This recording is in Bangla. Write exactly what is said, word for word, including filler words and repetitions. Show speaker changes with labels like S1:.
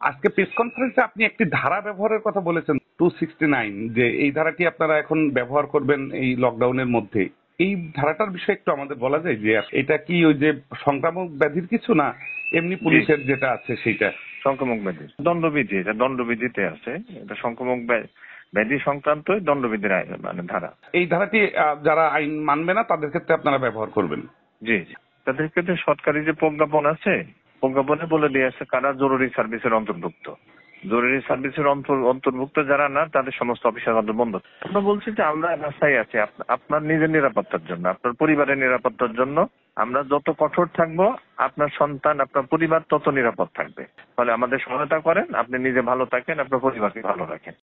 S1: আজকে প্রেস কনফারেন্সে আপনি একটি ধারা ব্যবহারের কথা বলেছেন, টু সিক্সটি নাইন, যে এই ধারাটি আপনারা এখন ব্যবহার করবেন এই লকডাউনের মধ্যে। এই ধারাটার বিষয়ে একটু আমাদের বলা যায় যে এটা কি ওই যে সংক্রামক ব্যাধির কিছু, না এমনি পুলিশের যেটা আছে সেইটা?
S2: সংক্রামক ব্যাধি দণ্ডবিধি, এটা দণ্ডবিধিতে আছে। এটা সংক্রামক ব্যাধি সংক্রান্ত দণ্ডবিধির মানে ধারা।
S1: এই ধারাটি যারা আইন মানবে না তাদের ক্ষেত্রে আপনারা ব্যবহার করবেন?
S2: জি জি, তাদের ক্ষেত্রে সরকারি যে প্রজ্ঞাপন আছে, প্রজ্ঞাপনে বলে দিয়ে আছে কারা জরুরি সার্ভিসের অন্তর্ভুক্ত। জরুরি সার্ভিসের অন্তর্ভুক্ত যারা না, তাদের সমস্ত অফিস আদালত বন্ধ। আমরা বলছি যে আমরা রাস্তায় আছি আপনার নিজের নিরাপত্তার জন্য, আপনার পরিবারের নিরাপত্তার জন্য। আমরা যত কঠোর থাকবো, আপনার সন্তান, আপনার পরিবার তত নিরাপদ থাকবে। ফলে আমাদের সহায়তা করেন, আপনি নিজে ভালো থাকেন, আপনার পরিবারকে ভালো রাখেন।